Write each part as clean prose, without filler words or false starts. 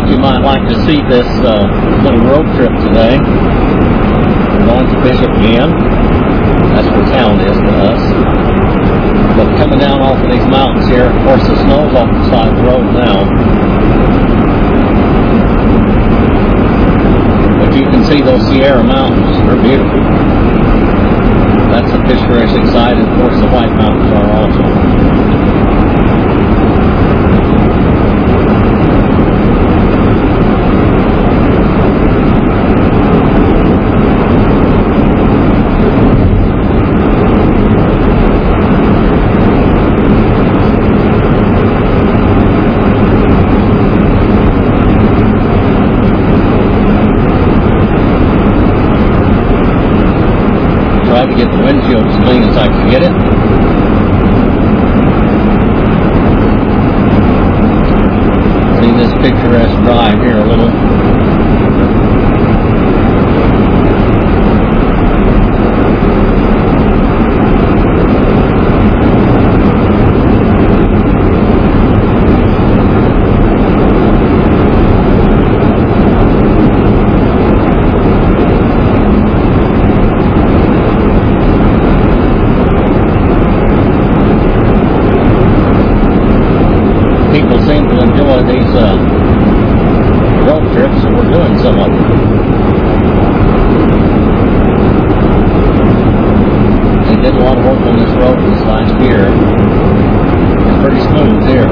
thought you might like to see this little road trip today. We're going to Bishop again. That's where town is to us. But coming down off of these mountains here, of course the snow's off the side of the road now. But you can see those Sierra Mountains. They're beautiful. That's the picturesque side, and of course the White Mountains are also. To get the windshield as clean as I can get it. See this picturesque drive here a little. People seem to enjoy these road trips, and we're doing some of them. They did a lot of work on this road this last year. It's pretty smooth here.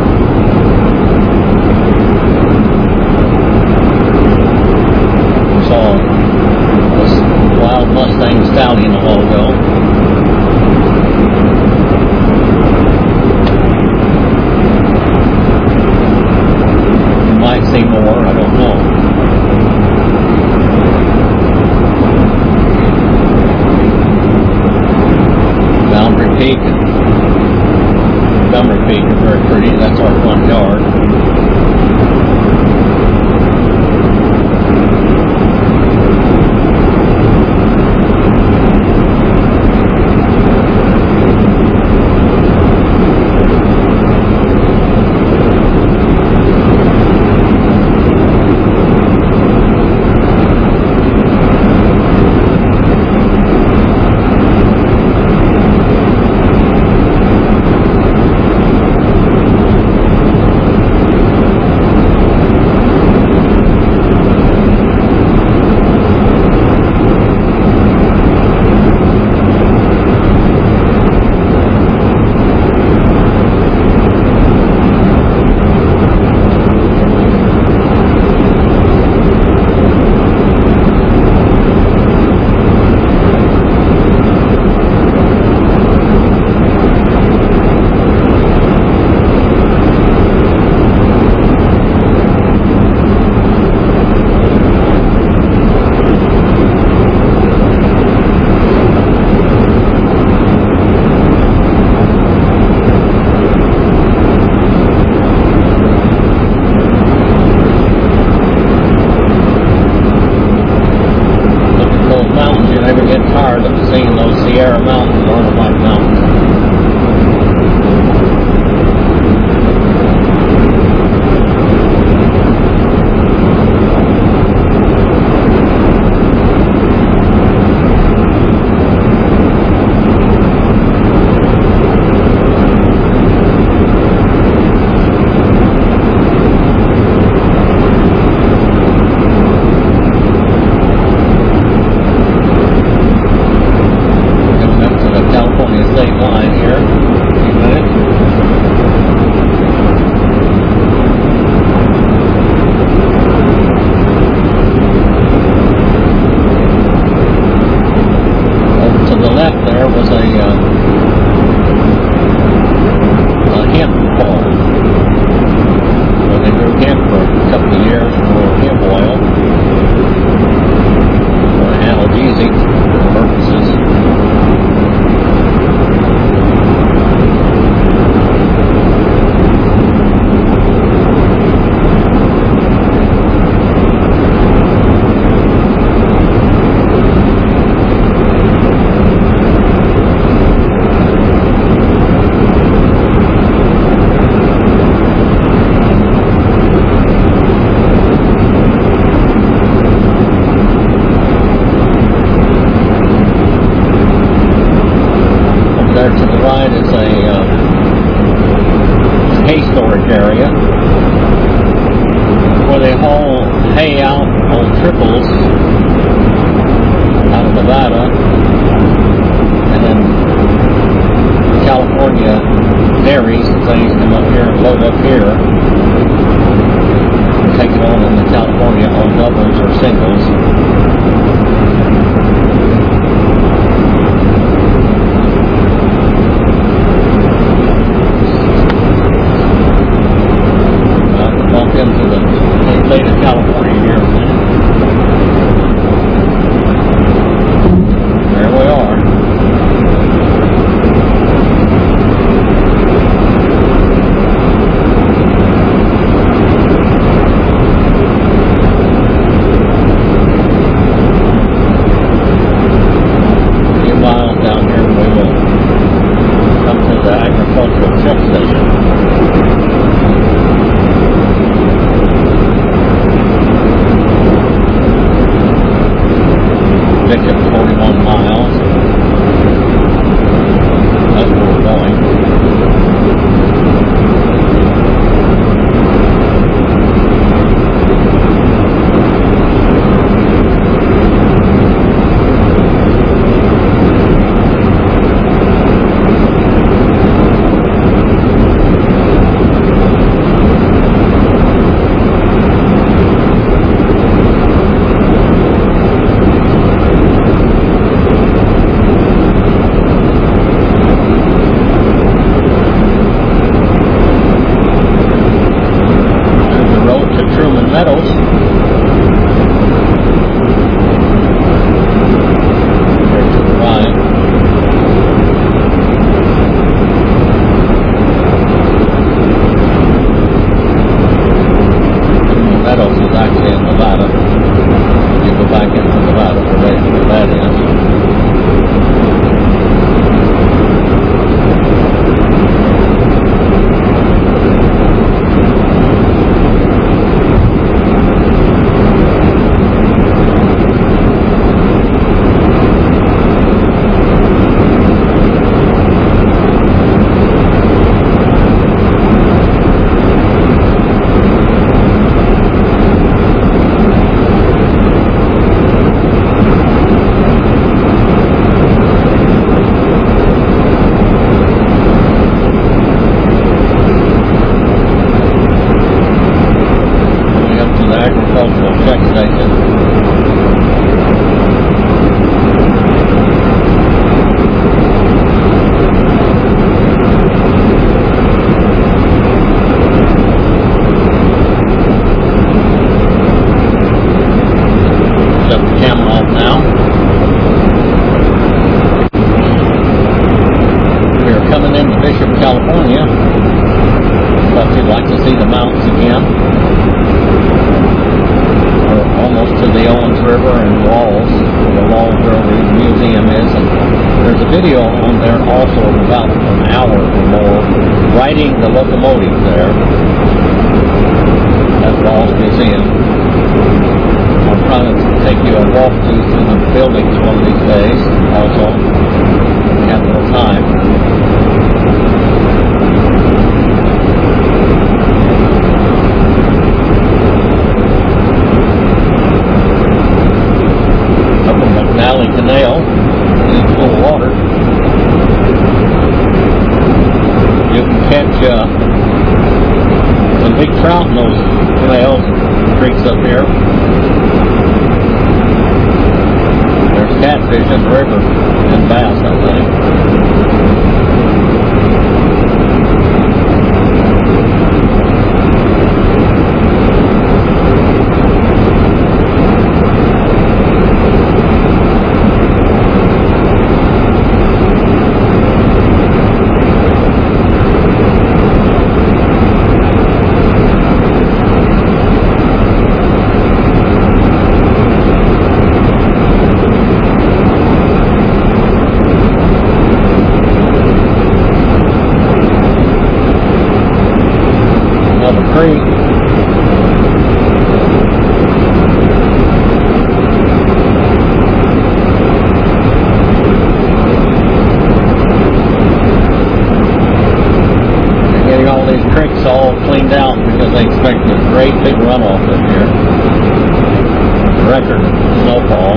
We saw this wild Mustang Stallion a while ago. Might see more, I don't know. Boundary Peak and Dummer Peak are very pretty. That's our haul hay out on triples out of Nevada, and then California dairies and things come up here and load up here, take it on in the California on doubles or singles. Into the state of California here in a minute. There we are. A few miles down here and we will come to the agricultural check station. Bishop, 41 miles. That's where we're going. Meadows. There to the right. Truman Meadows is actually in Nevada. You go back into Nevada where that is. Agricultural check station. Shut the camera off now. We're coming into Bishop, California. Thought you'd like to see the mountains again. Almost to the Owens River and Walls, where the Walls Railroad Museum is, and there's a video on there also of about an hour or more riding the locomotive there at Walls Museum. I'm trying to take you a walk through the buildings one of these days, also, at the time. Valley Canal, it's full of water. You can catch some big trout in those canals and creeks up here. There's catfish in the river and bass, I think. expecting a great big runoff this year. Record snowfall.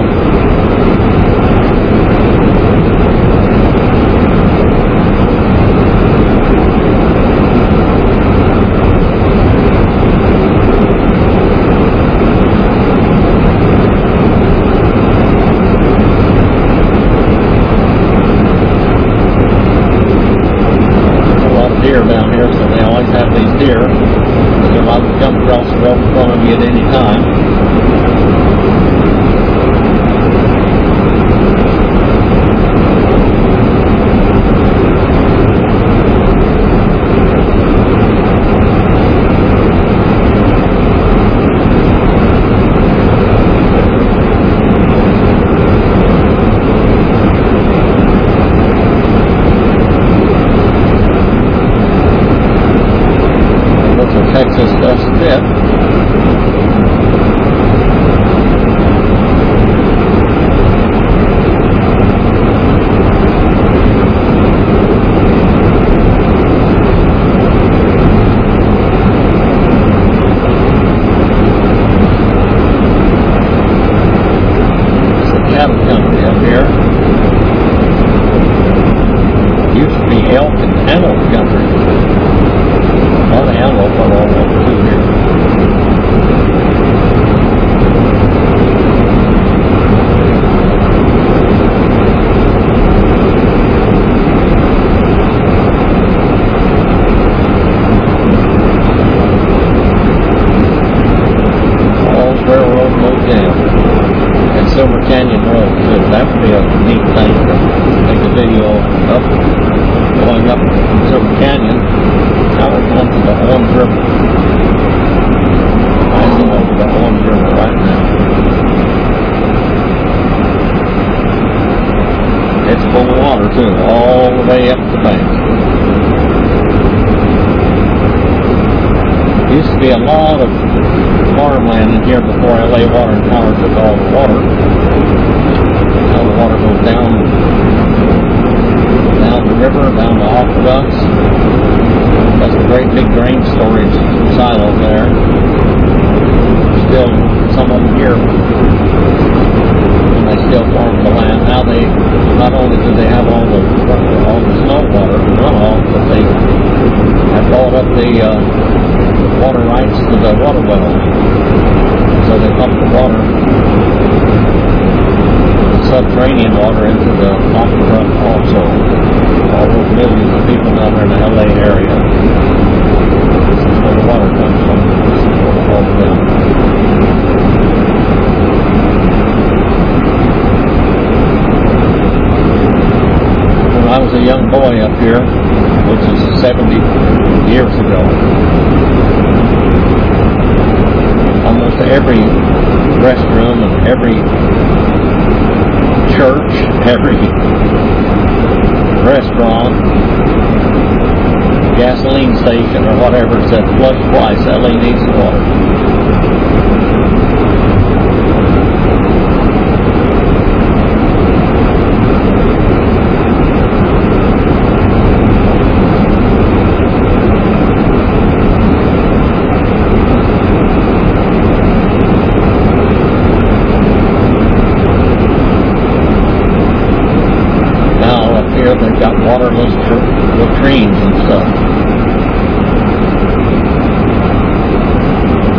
Deer down here, so they always have these deer. They're about to jump across the road in front of you at any time. Texas does fit. It's a cattle country up here. Used to be elk and antelope country. A lot of antelope are all over through here. Falls Railroad Motel and Silver Canyon Road too. That would be a neat thing to take a video of going up Silver Canyon. Now we're going to the Owens River. I'm going to the Owens River right now. It's full of water too, all the way up the bank. Used to be a lot of farmland in here before LA Water and Power took all the water. Now the water goes down the river, down the aqueducts. That's a great big grain storage silo there. Still, some of them here, and they still farm the land. Now they, not only do they have all the snow water runoff, but they have bought up the water rights to the water wells. So they pump the water, the subterranean water, into the aqueduct also. All those millions of people down there in the LA area. This is where the water comes from. This is where it falls down. When I was a young boy up here, which is 70 years ago, almost every restroom and every church, every restaurant, gasoline station, or whatever said flush twice, LA needs water. They've got waterless latrines and stuff.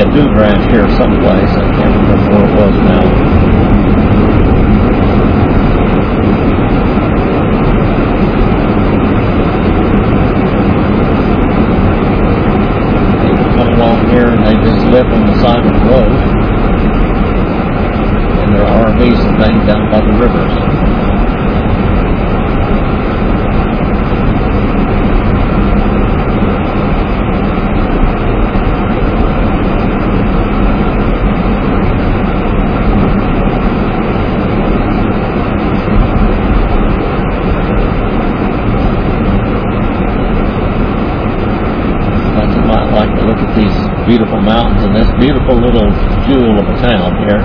a dude ranch here someplace. I can't remember where it was now. People come along here and they just live on the side of the road. And there are RVs and things down by the rivers. Beautiful mountains and this beautiful little jewel of a town here.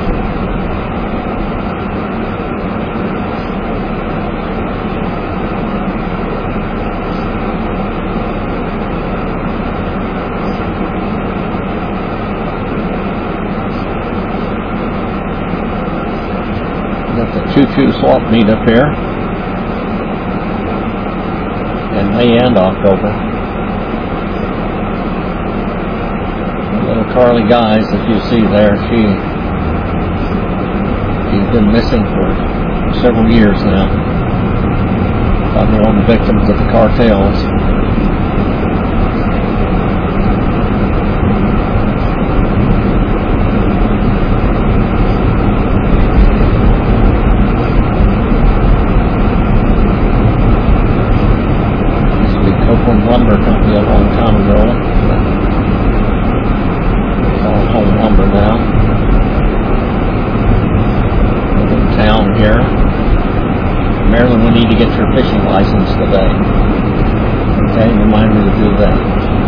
Got the choo-choo swap meet up here in May and October. Carly Guys, as you see there, she's been missing for several years now. Probably one of the victims of the cartels. Used to be Copeland Lumber Company a long time ago. Home lumber now. Little town here. Maryland, we need to get your fishing license today. Okay, remind me to do that.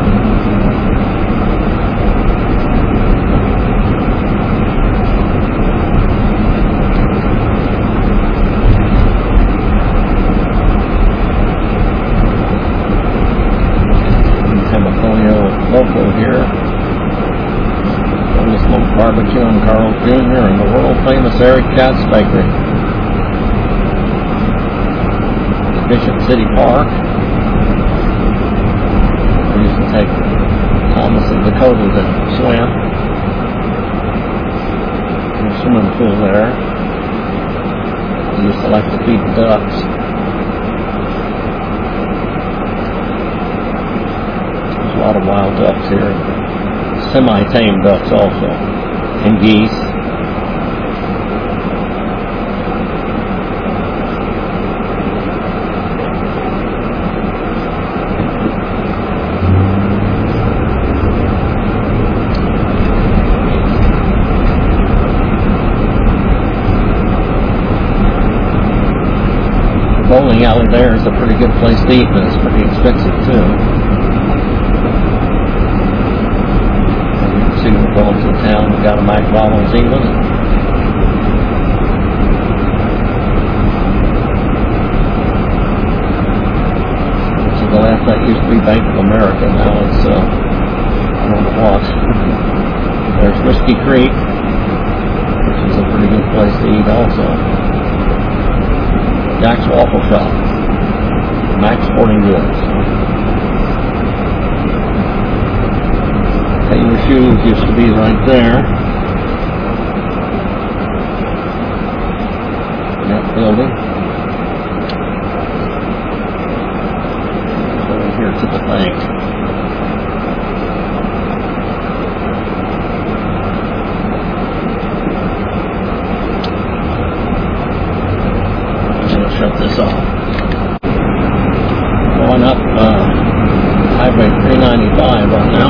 California local here. Smoked Barbecue and Carl's Jr. and the world famous Eric Katz Bakery. Bishop City Park. We used to take Thomas and Dakota to swim. There's a swimming pool there. We used to like to feed the ducks. There's a lot of wild ducks here. Semi-tame ducks also, and geese. The bowling alley there is a pretty good place to eat, but it's pretty expensive too. We're going to town, we got a McDonald's even. To the left, that used to be Bank of America, now it's, I don't know what. There's Whiskey Creek, which is a pretty good place to eat also. Jack's Waffle Shop, Max Sporting Goods. Taylor Shoes used to be right there. That building. Over here to the bank. I'm going to shut this off. Going up Highway 395 right now.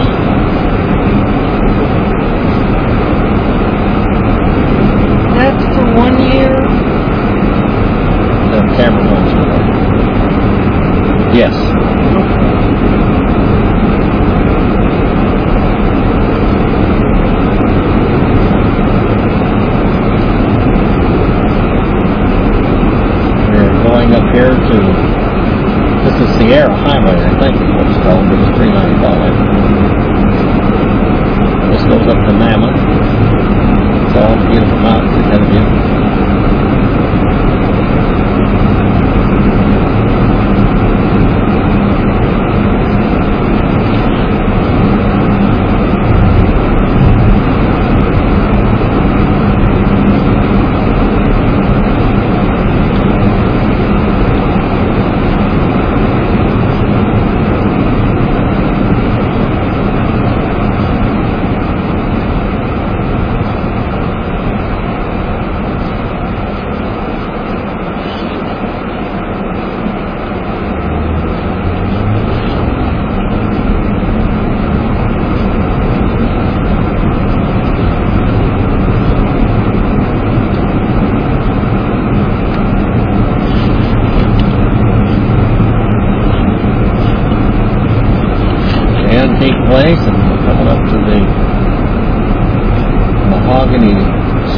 That's for 1 year.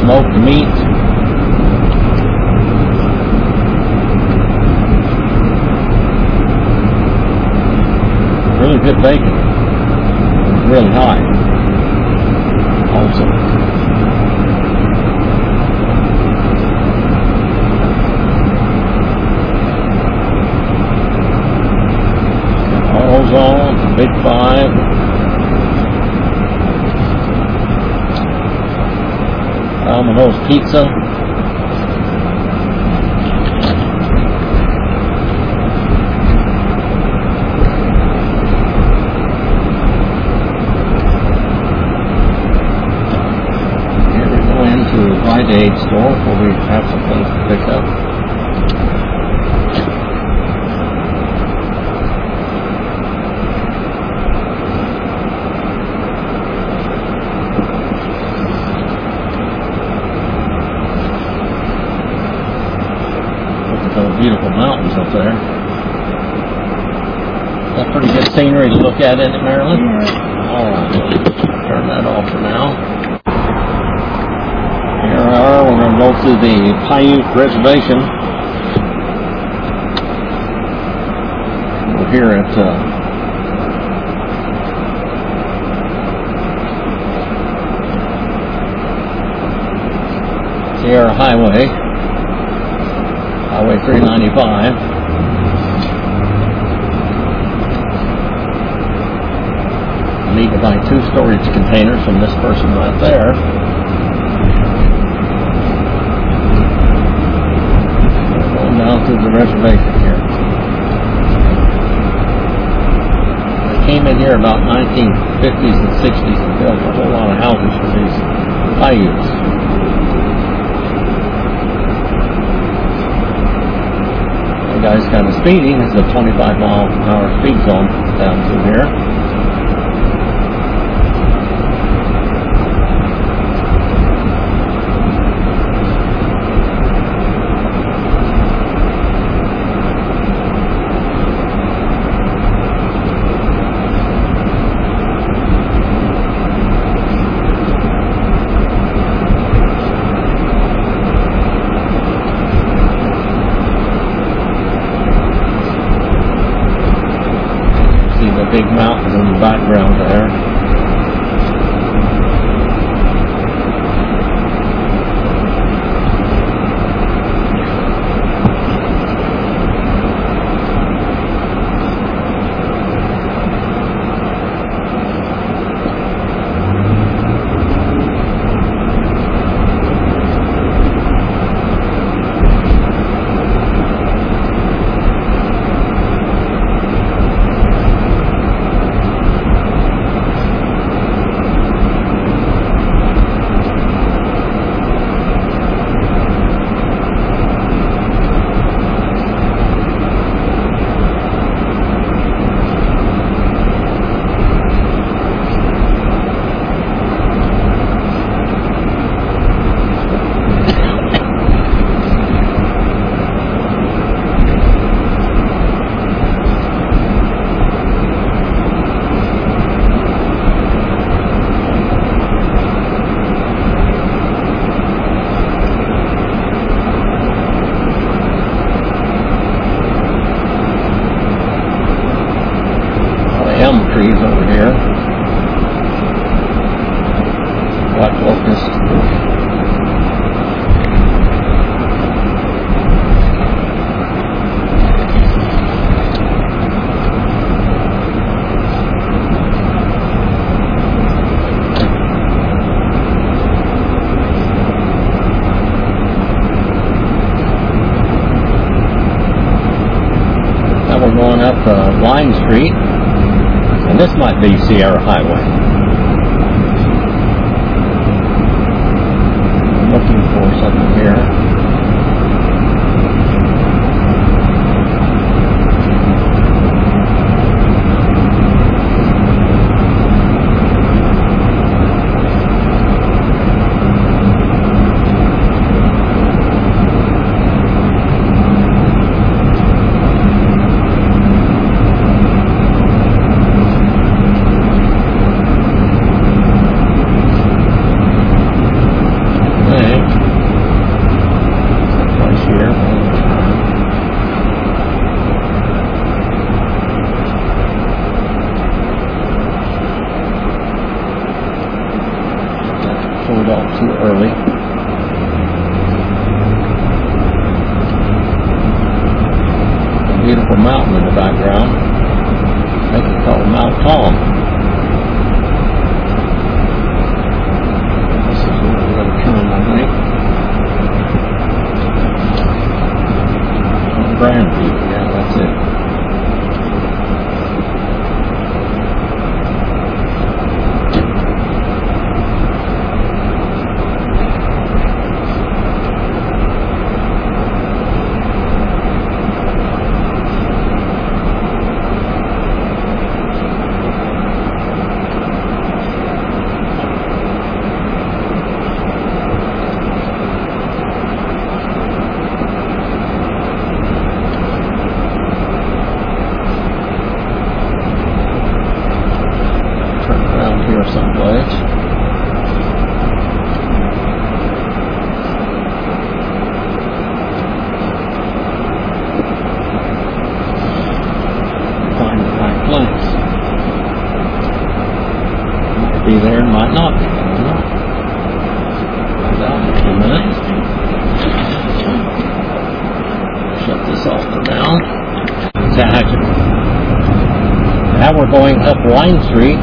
smoked meat. Really good bacon. Really high. Also. Ozone, Big Five. Domino's Pizza. Here we go into Rite Aid store where we have some things to pick up. Those beautiful mountains up there. That's pretty good scenery to look at, isn't it, Marilyn? Yeah. Alright, turn that off for now. Here we are, we're going to go through the Paiute Reservation. We're here at Sierra Highway. Highway 395. I need to buy 2 storage containers from this person right there. Going down through the reservation here. They came in here about 1950s and 60s and built a whole lot of houses for these Paiutes. The guy's kind of speeding. It's a 25-mile-an-hour speed zone down through here. Big mountains in the background there. Trees over here. Black locust. Now we're going up Line Street. And this might be Sierra Highway. I'm looking for something here. walk too early. A beautiful mountain in the background. I think it's called Mount Tom. This is where we're going to turn, I think. Grandview, yeah, that's it. Someplace. Find the right place. Might be there, might not be. I don't know. Find out in a few minutes. Shut this off for now. Now we're going up Wine Street.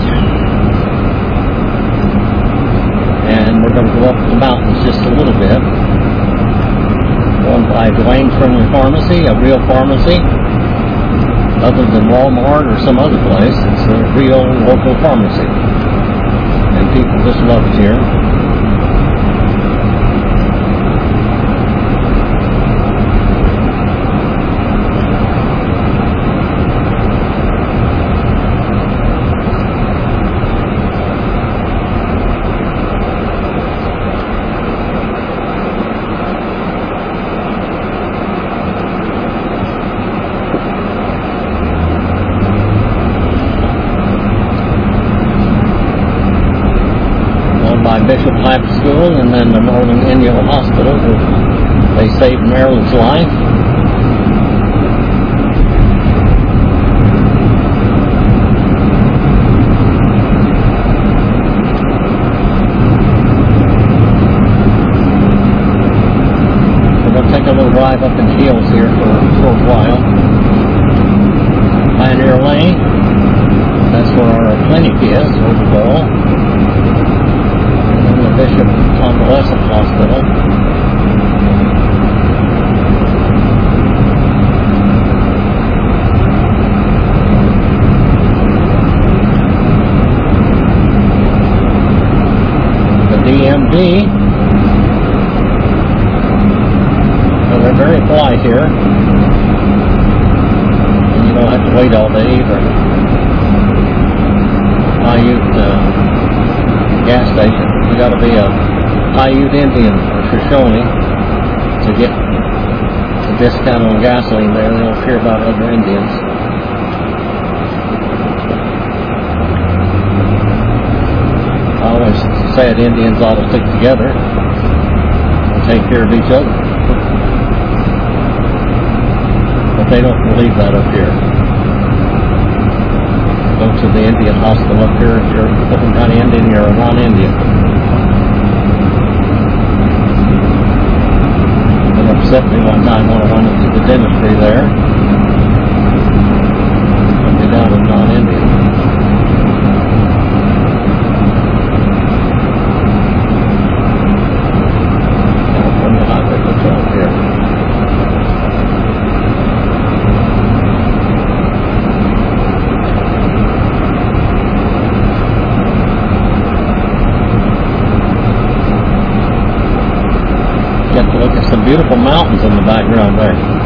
And we're going to go up the mountains just a little bit. Going by Dwayne Friendly Pharmacy, a real pharmacy. Other than Walmart or some other place, it's a real local pharmacy. And people just love it here. Bishop High School and then the Northern Indiana Hospital, where they saved Marilyn's life. So we'll take a little drive up in the hills here for a short while. Pioneer Lane, that's where our clinic is, where we go. Bishop Convalescent Hospital. The DMV. Well, they're very polite here. And you don't have to wait all day either. Gas station. You got to be a Paiute Indian or Shoshone to get a discount on gasoline there. They don't care about other Indians. I always said Indians ought to stick together and take care of each other. But they don't believe that up here. Go to the Indian hospital up here if you're a Fulton County Indian or a non-Indian. It upset me one time when I went into the dentistry there. Put me down as non-Indian. California Highway Patrol here. Get to look at some beautiful mountains in the background there.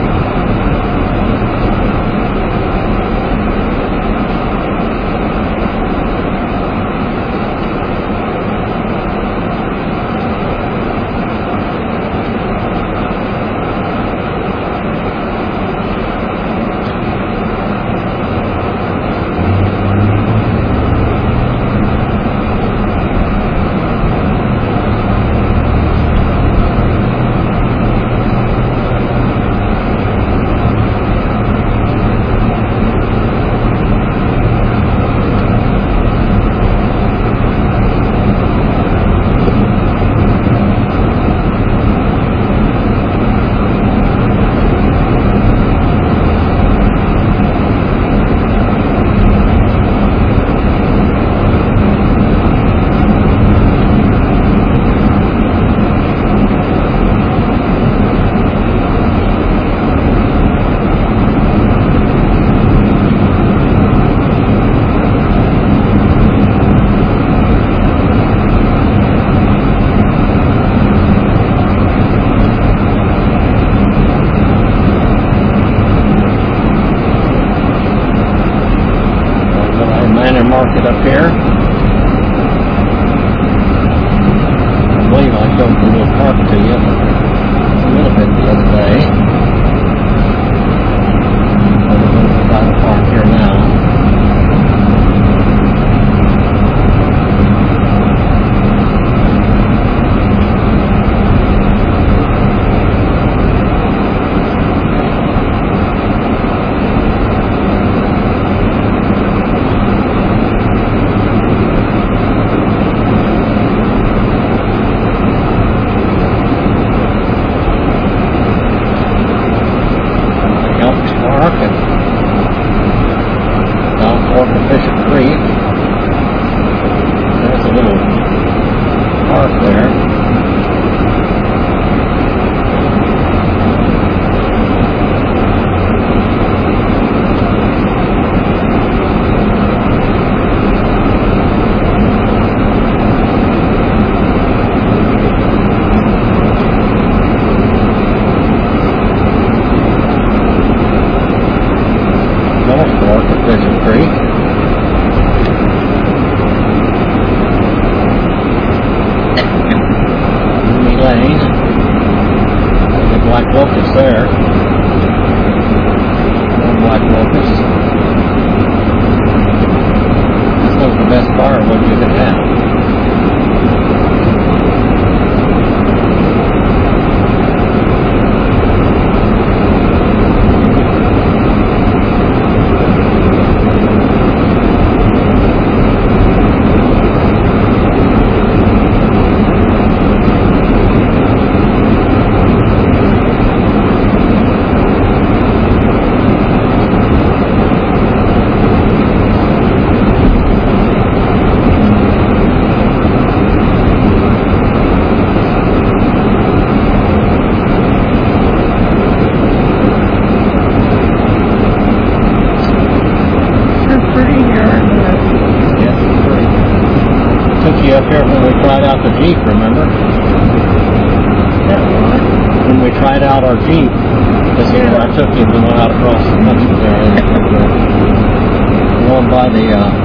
Jeep, remember? That one. When we tried out our Jeep, this is where I took you. We went out across the country there. Going by the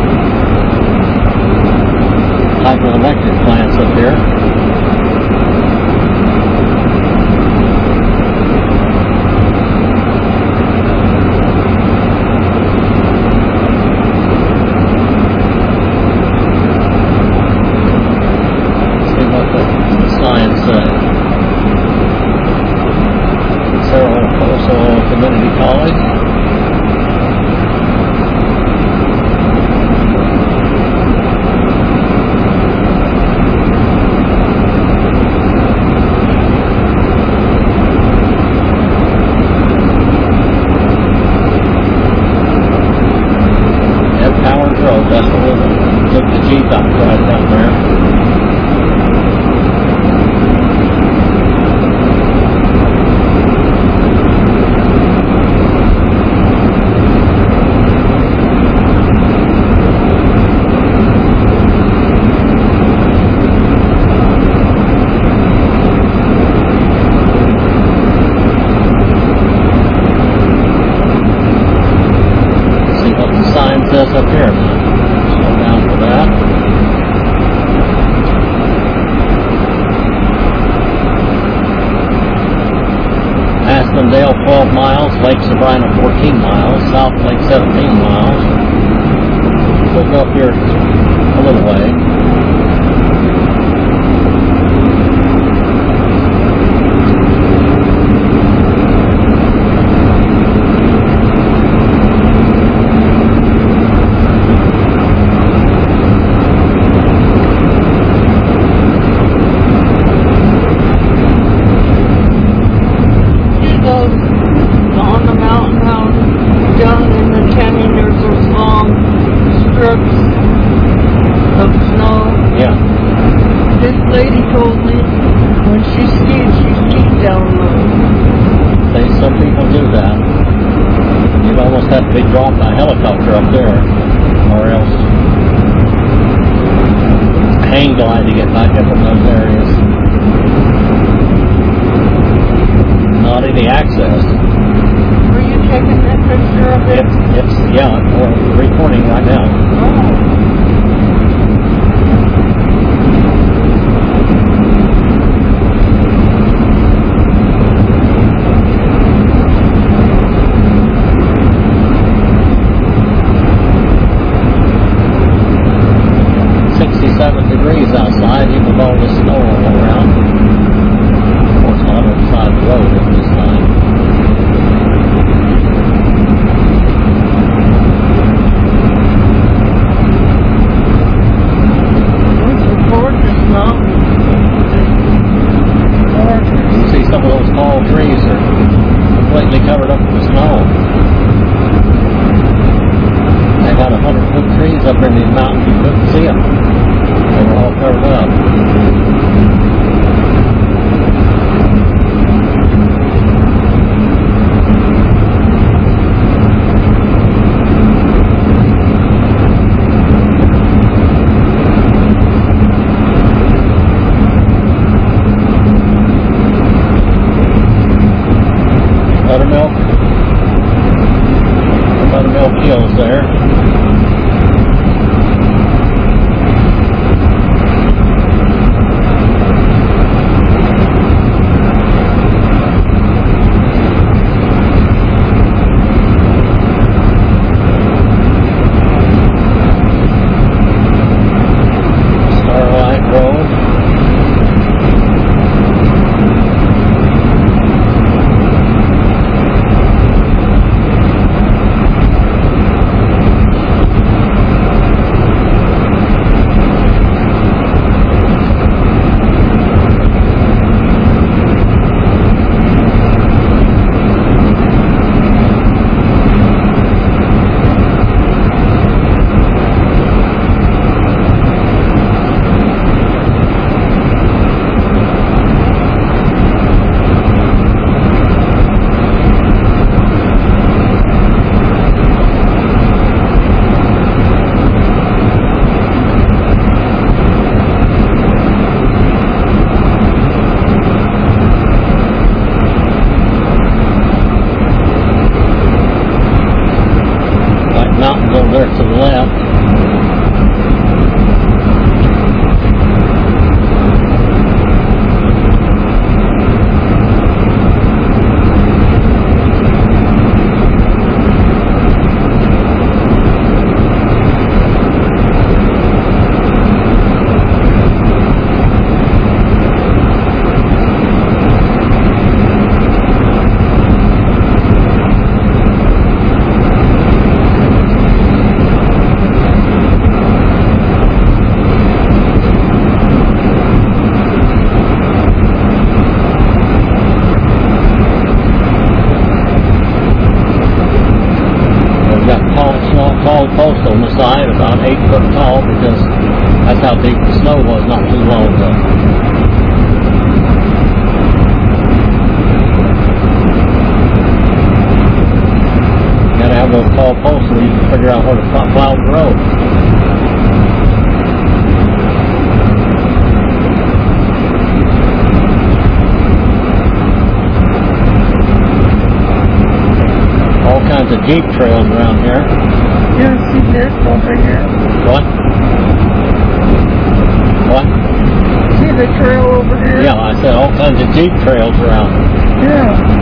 hydroelectric plants up here. See what the sign said. Cerro Corso Community College. That's where we took the Jeep out right down there. See what the sign says up here. Down for that. Aspendale 12 miles, Lake Sabrina 14 miles, South Lake 17 miles. We'll go up here a little way. On the mountain, how down in the canyon there's those long strips of snow. Yeah. This lady told me when she skied down there. Some people do that. You'd almost have to be dropped by a helicopter up there, or else hang glide to get back up in those areas. Not any access. Were you taking that picture of it? Yeah, we're recording right now. Oh. 67 degrees outside, even with all the snow on figure out where to plow the road. All kinds of Jeep trails around here. You see this over here? What? What? See the trail over here? Yeah, I said all kinds of Jeep trails around. Yeah.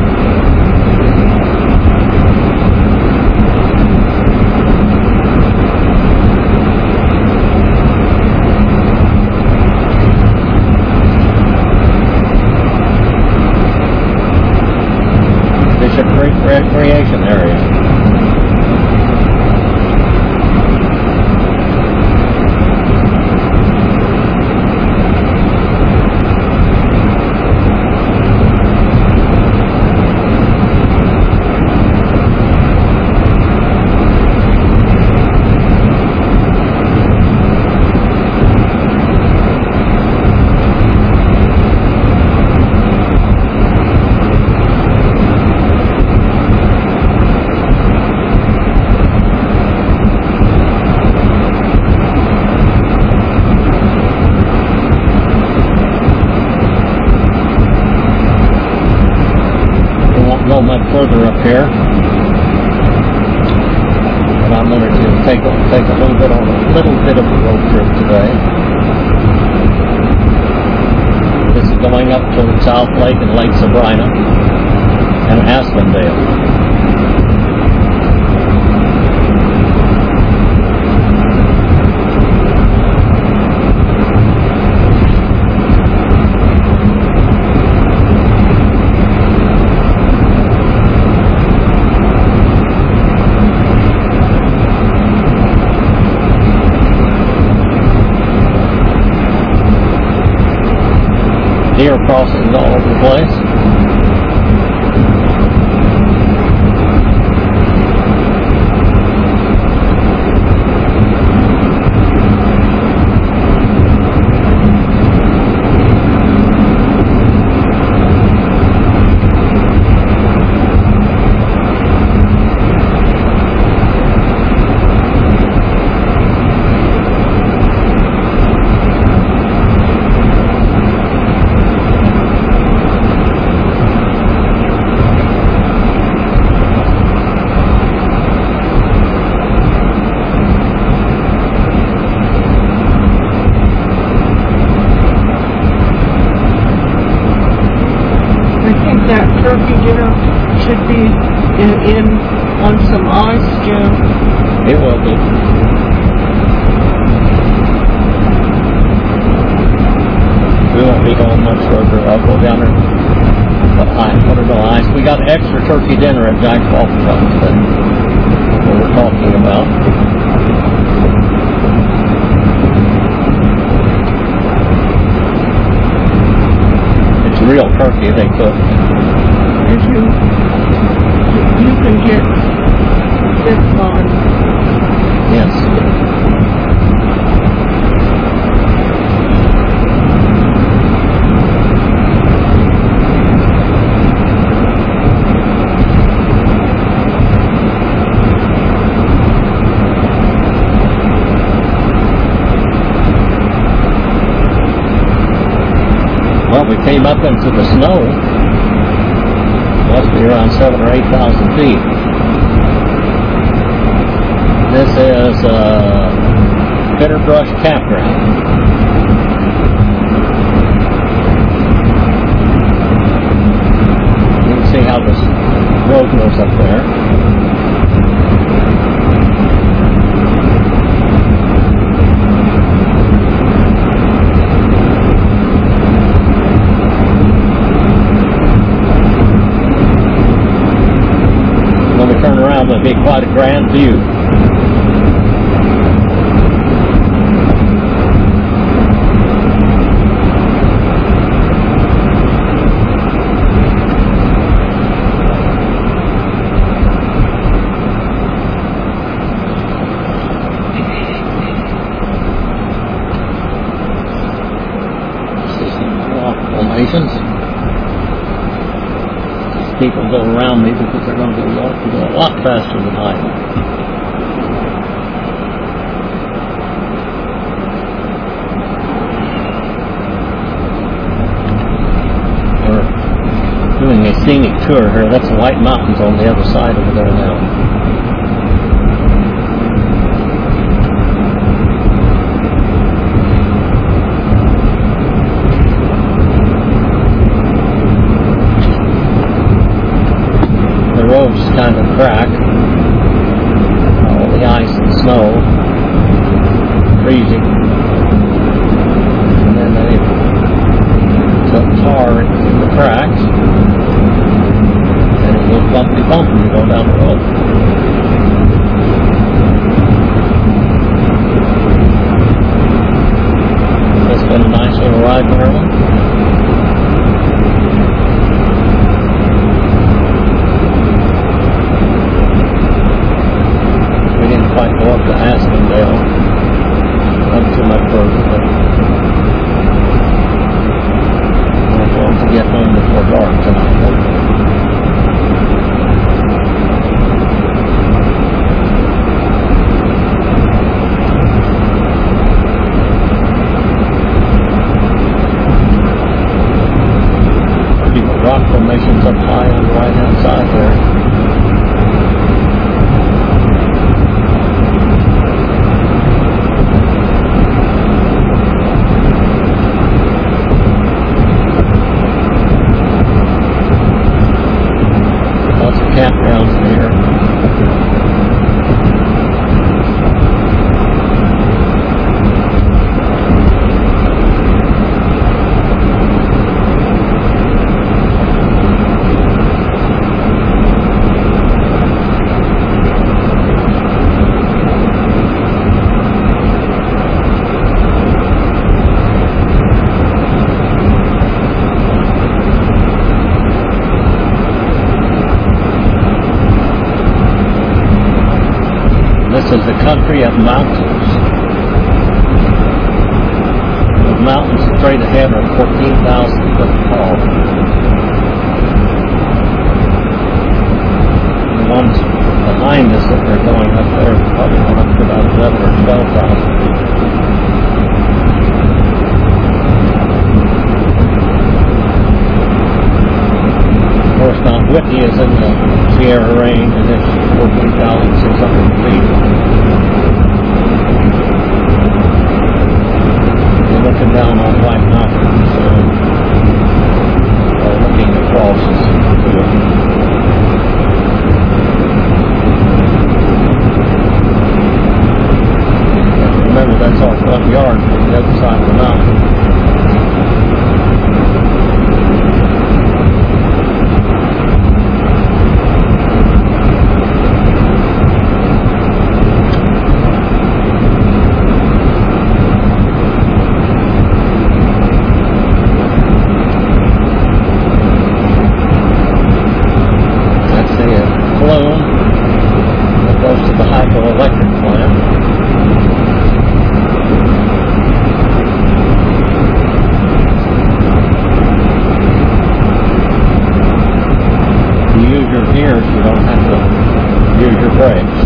Bishop Creek Recreation Area. Go much further up here, but I'm going to take a little bit of a road trip today. This is going up to South Lake and Lake Sabrina and Aspendale. Deer crossings all over the place. That turkey dinner should be in on some ice, Jim. It will be. We won't be going much further. I'll go down there. Put it on ice. We got extra turkey dinner at Jack's Waffle Shop today. What we're talking about. It's real turkey they cook. If you can get this one. Yes. Well, we came up into the snow. Must be around 7,000 or 8,000 feet. This is Bitterbrush Campground. You can see how this road goes up there. Turn around, it'll be quite a grand view. See some rock formations. people go around me because they're going to go a lot faster than I am. We're doing a scenic tour here. That's the White Mountains on the other side over there now. Road's kind of cracked. All the ice and snow, freezing, and then they put tar in the cracks, and it goes bumpy when you go down the road. It's been a nice little ride, Maryland. Quite go up to Aspendale. Not too much further, but we're going to get home before dark tonight. Pretty good rock formations up high on the right hand side there. Campgrounds here. This is the country of mountains. The mountains straight ahead are 14,000 foot tall. The ones behind us that they're going up there are probably going up to about 11 or 12,000 feet. Of course, Mount Whitney is in the Sierra Range, and it's 14,600 feet. You're looking down on White Mountains, looking across to it. Remember, that's our front yard from the other side of the mountain. You don't have to use your brakes.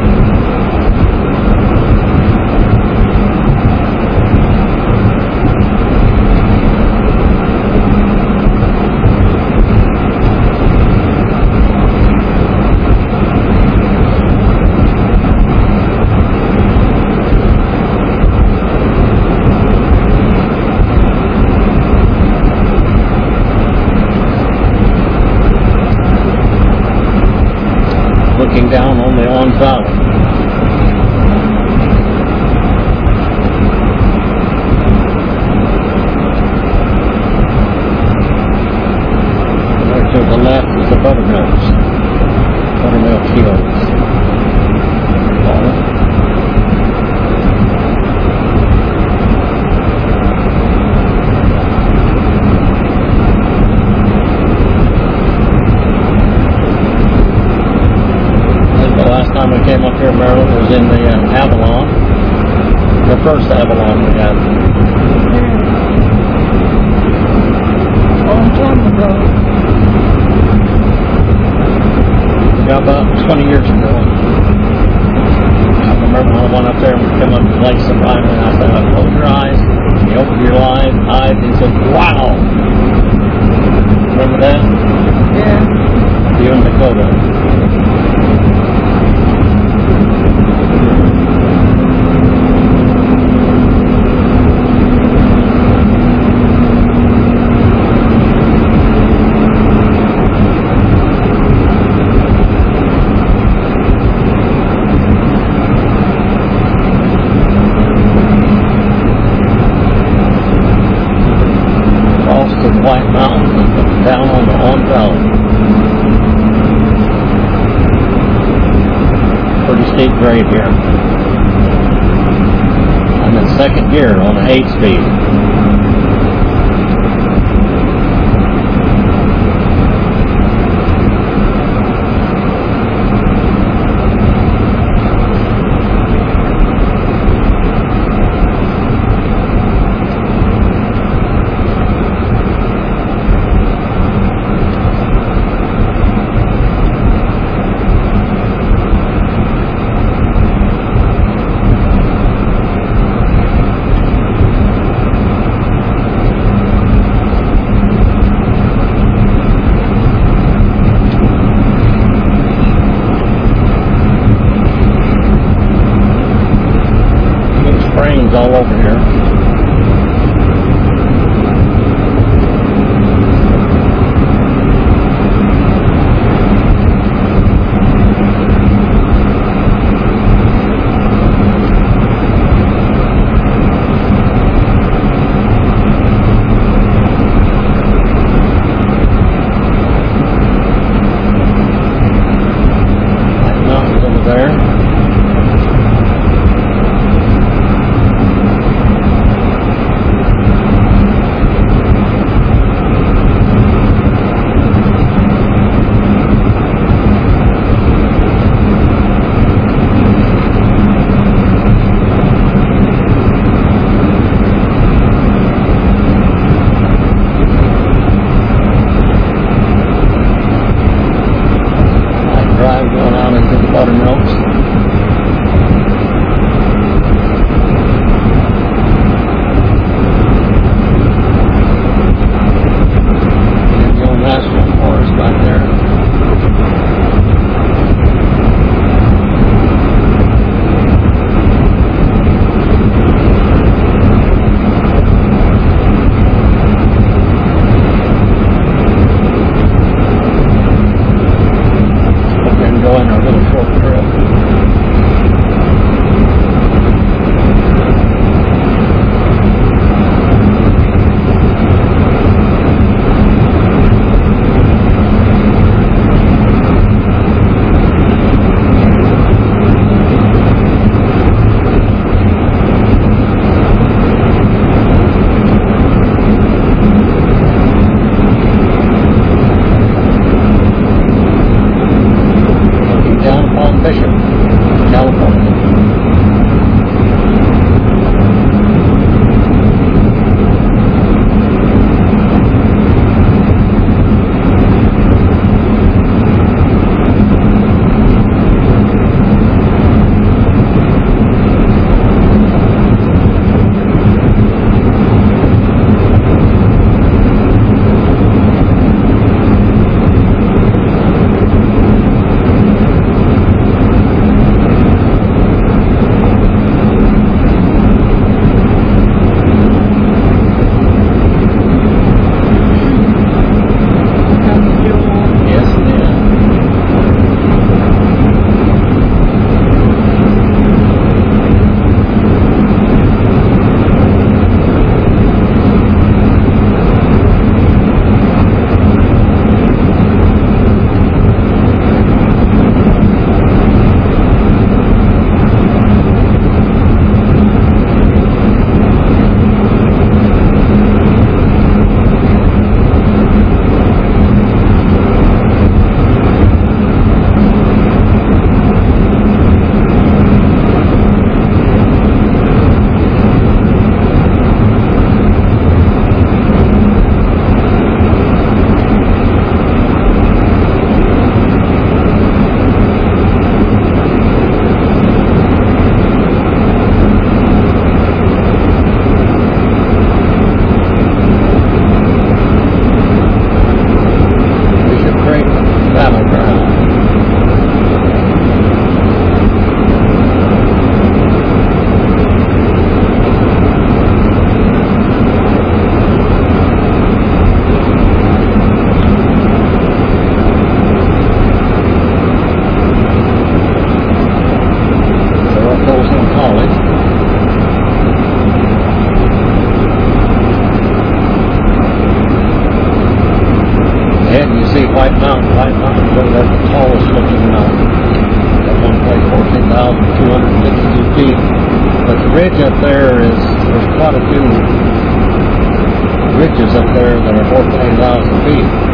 Looking down on the Owens Valley. There to the left is the Buttermilk Hills. Last time we came up here, Maryland, was in the Avalon. The first Avalon we had. Long time ago. Wow! Remember that? Yeah. You and Dakota. White Mountains and down on the On Valley. Pretty steep grade here. I'm in second gear on an 8-speed. up there that are more than 20,000 feet.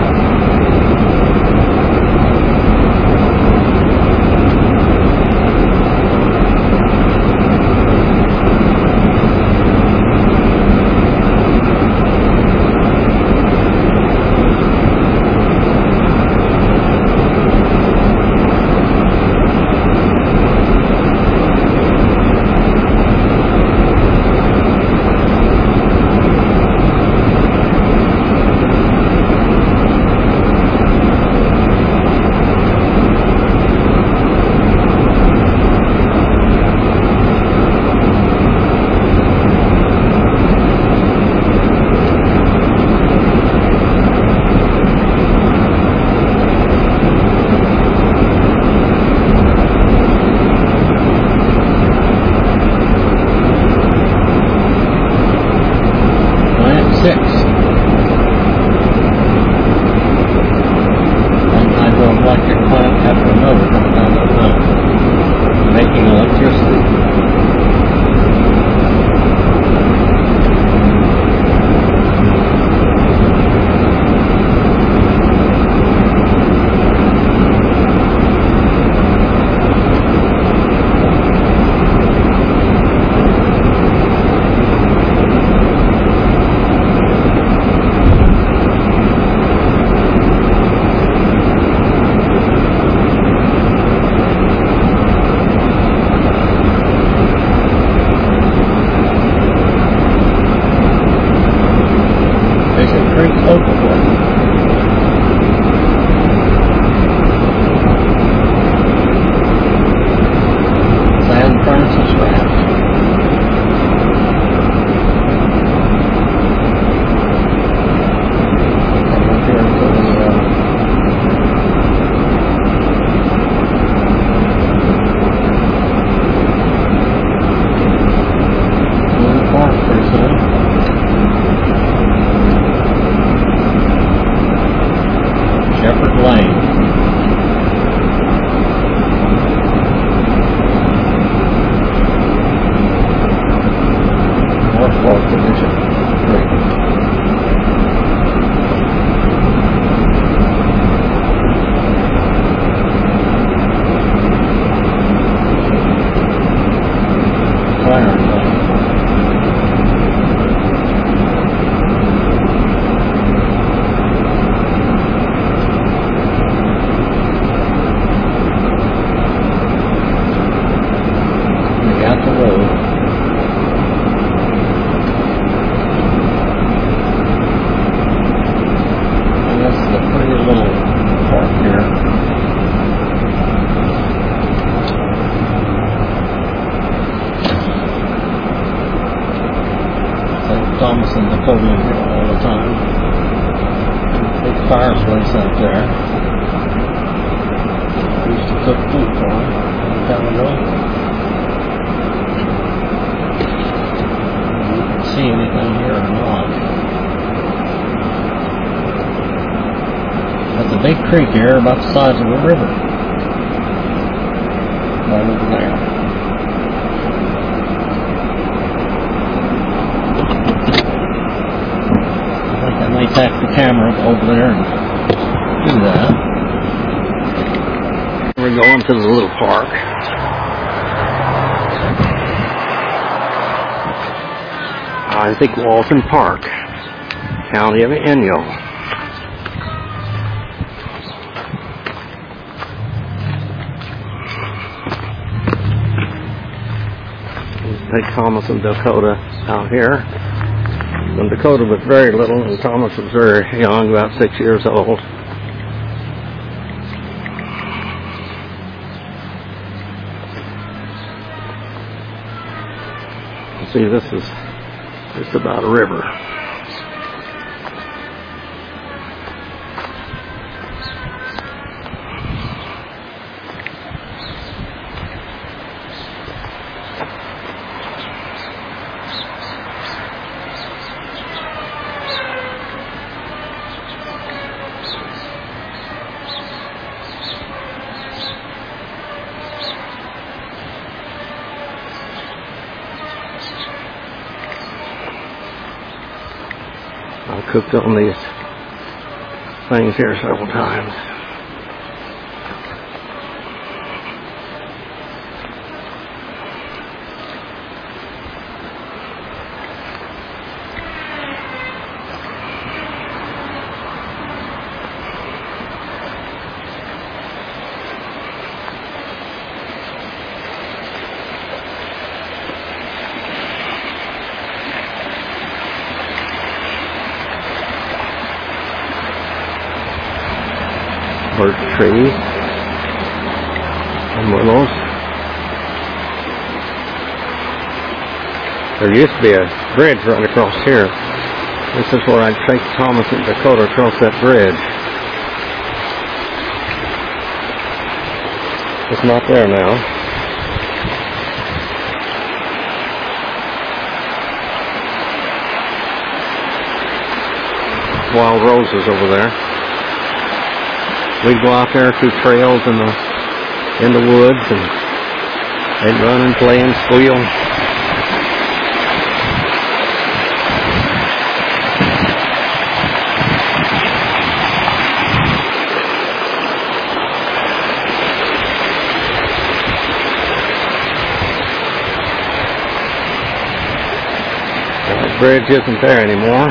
Thomas and Napoleon here all the time. Big fireplace out there. I used to cook food for him a long time ago. You can see anything here or not. That's a big creek here about the size of a river. Right over there. I may tack the camera over there and do that. We're going to the little park. Isaac Walton Park, County of Inyo. Take Thomas and Dakota out here. When Dakota was very little and Thomas was very young, about 6 years old. See, this is just about a river. I've cooked on these things here several times. Birch trees and willows. There used to be a bridge right across here. This is where I'd take Thomas and Dakota across that bridge. It's not there now. Wild roses over there. We'd go out there through trails in the woods, and they'd run and play and squeal. That bridge isn't there anymore.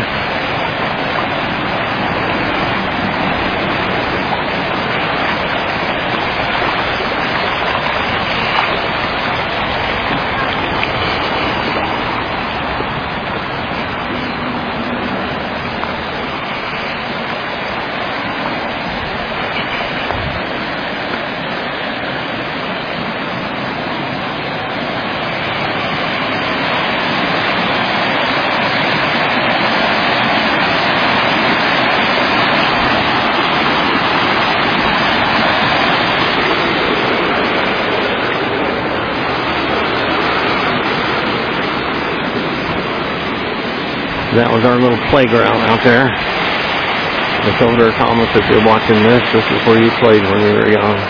That was our little playground out there. It's over there, Thomas, if you're watching this. This is where you played when you were young.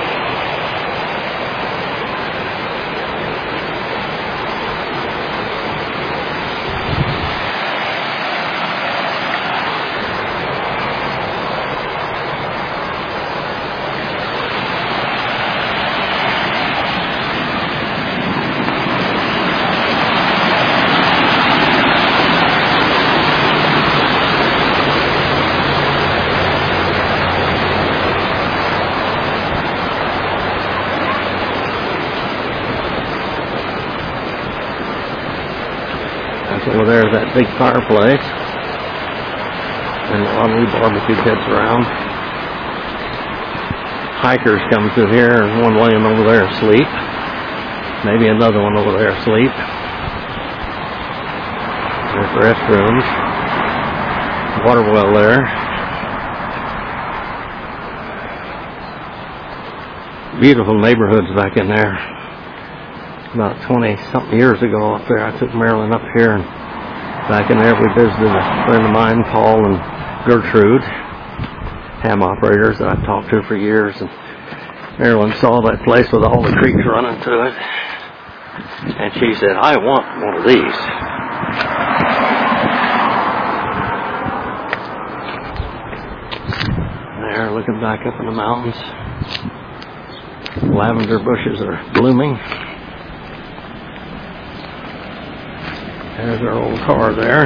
Over there is that big fireplace, and a lot of barbecue pits around. Hikers come through here, and one laying over there asleep. Maybe another one over there asleep. There's the restrooms. Water well there. Beautiful neighborhoods back in there. About 20-something years ago up there, I took Marilyn up here, and back in there we visited a friend of mine, Paul and Gertrude, ham operators that I've talked to for years, and Marilyn saw that place with all the creeks running through it, and she said, I want one of these. There, looking back up in the mountains, lavender bushes are blooming. There's our old car there.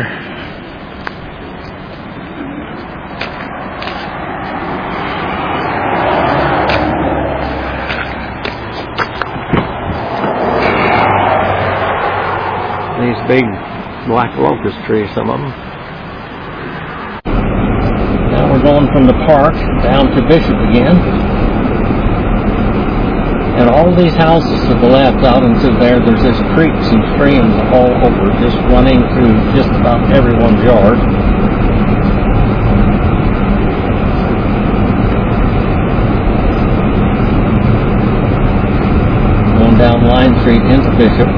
These big black locust trees, some of them. Now we're going from the park down to Bishop again. And all these houses to the left out into there, there's just creeks and streams all over, just running through just about everyone's yard. Going down Line Street into Bishop.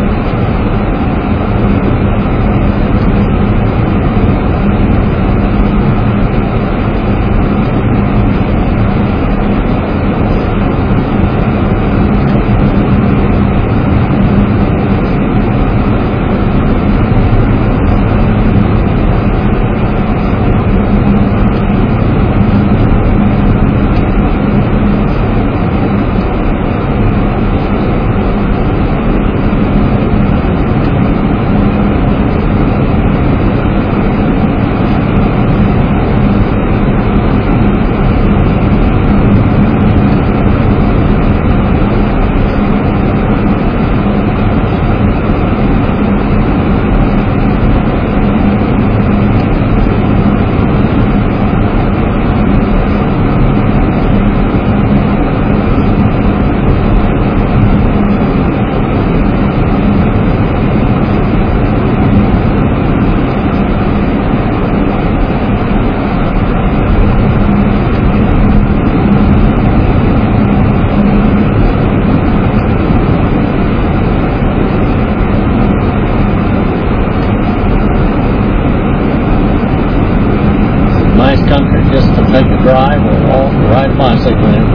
nice country just to take a drive or walk or ride a bicycle in.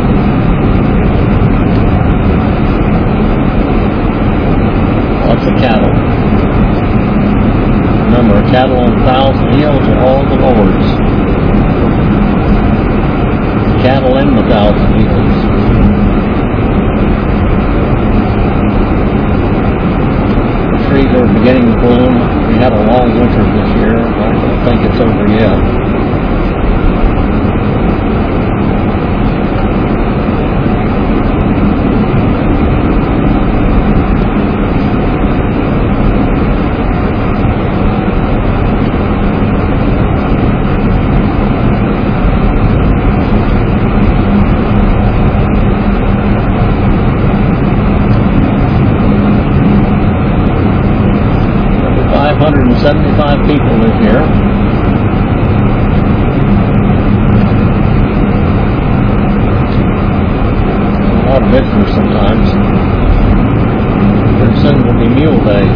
Lots of cattle. Remember, cattle on 1,000 hills are all the Lord's. Cattle in the 1,000 hills. The trees are beginning to bloom. We had a long winter this year. I don't think it's over yet. People live here. A lot of visitors sometimes. Pretty soon will be mule days.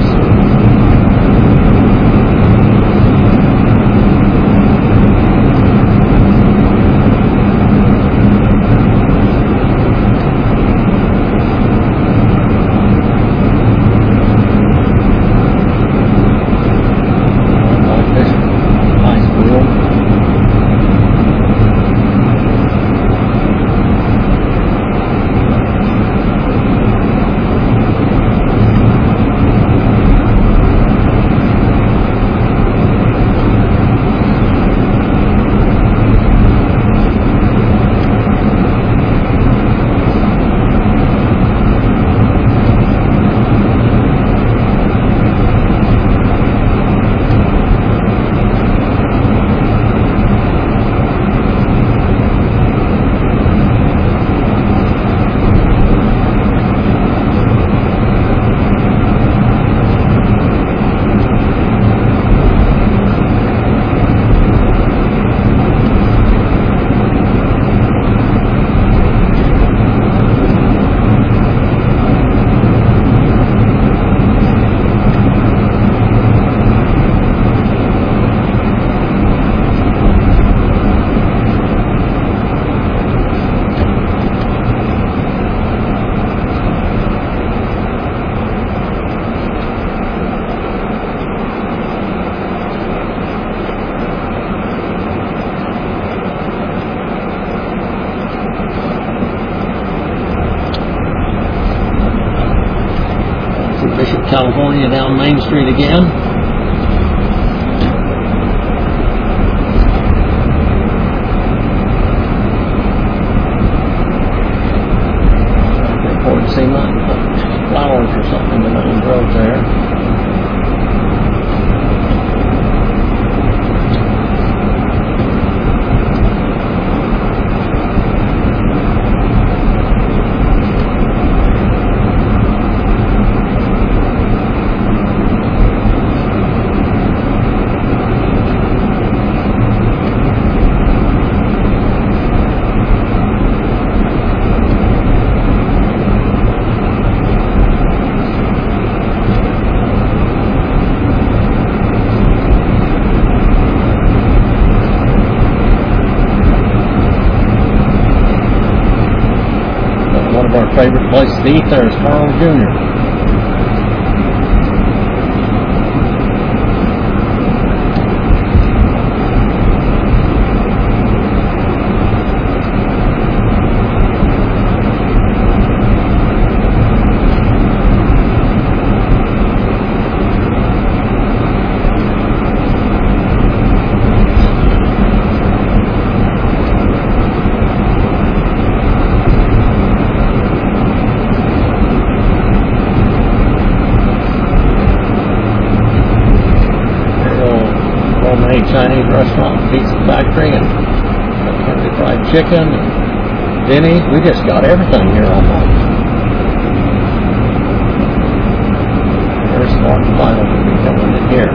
Bishop, California, down Main Street again. I can't see nothing but flowers or something in the middle of the road there. Our favorite place to eat there is Carl Jr. Chinese restaurant, pizza factory, and Kentucky Fried Chicken, and Denny's. We just got everything here almost. There's Smart & Final to be coming in here.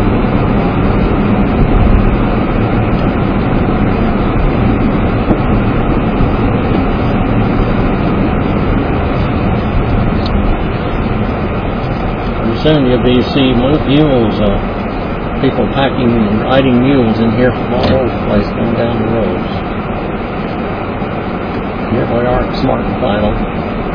Pretty soon you'll be seeing mules people packing and riding mules in here from all over the place going down the roads. Here we are at Smart and Final.